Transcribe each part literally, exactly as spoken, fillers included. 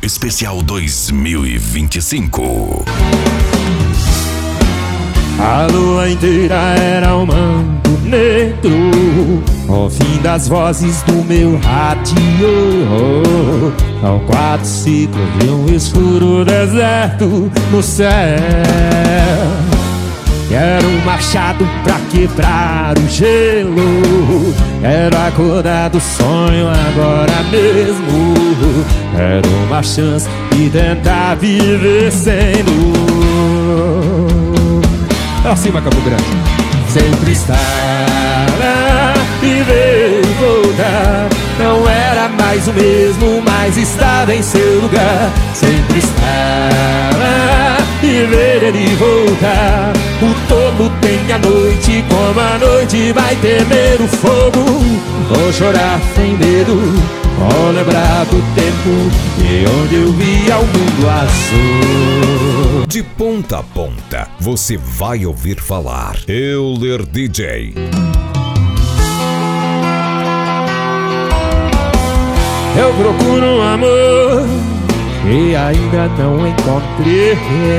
Especial dois mil e vinte e cinco. A lua inteira era um manto negro, ao fim das vozes do meu rádio. Ao quarto ciclo de um escuro deserto no céu. Era um machado pra quebrar o gelo. Era acordar do sonho agora mesmo. Era uma chance de tentar viver sem luz. Acima, Campo Grande. Sempre estar lá e ver e voltar. Não era mais o mesmo, mas estava em seu lugar. Sempre estar lá e ver ele voltar. O tolo tem a noite, como a noite vai temer o fogo. Vou chorar sem medo, vou lembrar do tempo de onde eu via o mundo azul. De ponta a ponta, você vai ouvir falar Euler D J. Eu procuro um amor e ainda não encontrei,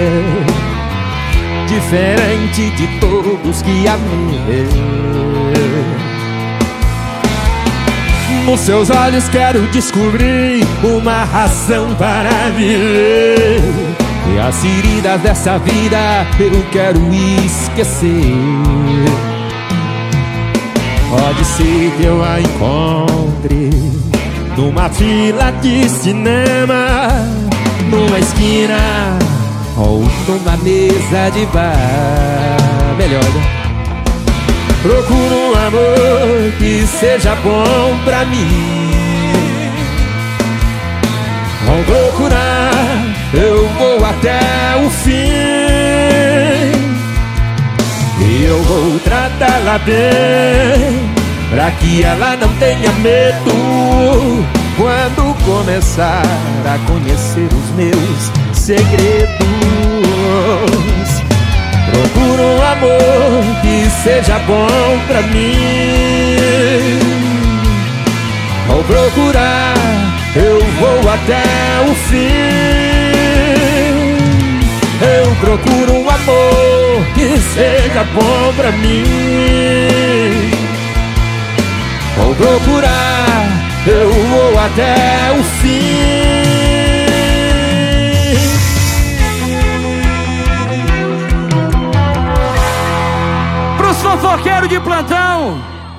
diferente de todos que amei. Nos seus olhos quero descobrir uma razão para viver, e as feridas dessa vida eu quero esquecer. Pode ser que eu a encontre numa fila de cinema, numa esquina ou numa mesa de bar. Melhor, procuro um amor que seja bom pra mim. Vou procurar, eu vou até o fim, e eu vou tratá-la bem, pra que ela não tenha medo quando começar a conhecer os meus segredos. Procuro um amor que seja bom pra mim. Vou procurar, eu vou até o fim. Eu procuro um amor que seja bom pra mim. Vou procurar, eu vou até o fim. Pros fofoqueiros de plantão,